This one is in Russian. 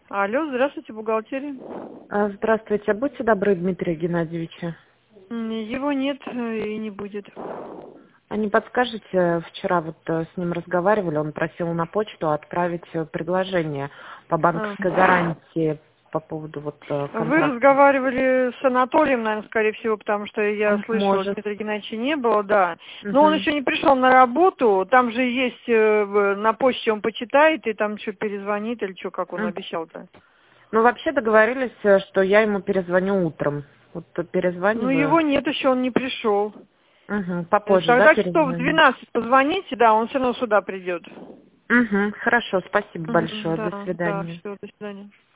Алло, здравствуйте, бухгалтерия. Здравствуйте, будьте добры, Дмитрия Геннадьевича. Его нет и не будет. А не подскажете, вчера с ним разговаривали, он просил на почту отправить предложение по банковской гарантии по поводу Вы контракта. разговаривали с Анатолием, наверное, скорее всего, потому что я слышала, Может. Дмитрия Геннадьевича не было, да. Но он Мгм. еще не пришел на работу, там же есть, на почте он почитает, и там что, перезвонит, или что, как он М. обещал-то. Ну, вообще договорились, что я ему перезвоню утром. Ну, Перезваниваю. его нет еще, он не пришел. Попозже, да, Тогда часов в перезвоню? 12 позвоните, да, он все равно сюда придет. Хорошо, спасибо большое, до Да, свидания. все, до свидания.